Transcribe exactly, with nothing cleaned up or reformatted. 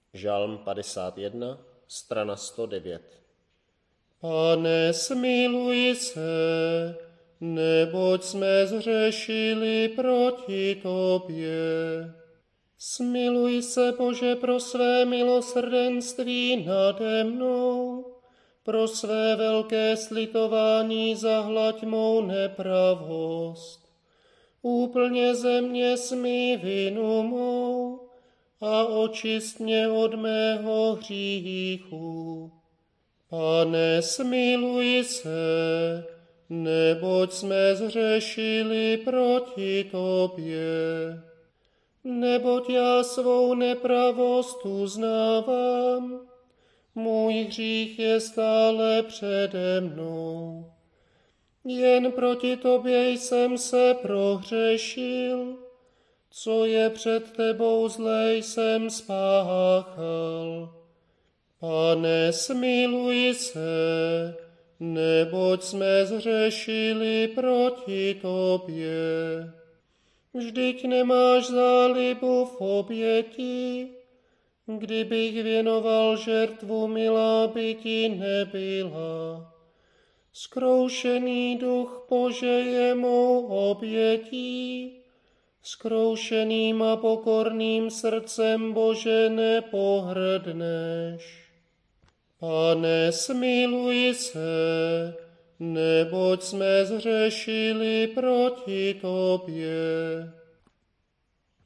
Žalm padesát jedna, strana sto devět. Pane, smiluj se, neboť jsme zřešili proti tobě. Smiluj se, Bože, pro své milosrdenství nade mnou, pro své velké slitování zahlaď mou nepravost. Úplně ze mě smí vinu mou a očist mě od mého hříchu. Pane, smiluj se, neboť jsme zřešili proti tobě. Neboť já svou nepravost uznávám, můj hřích je stále přede mnou. Jen proti tobě jsem se prohřešil, co je před tebou zlé jsem spáchal. Pane, smiluj se, neboť jsme zřešili proti tobě. Vždyť nemáš zálibu v oběti, kdybych věnoval žertvu, milá by ti nebyla. Zkroušený duch, Bože, je mou obětí, zkroušeným a pokorným srdcem, Bože, nepohrdneš. Pane, smiluj se, neboť jsme zřešili proti tobě.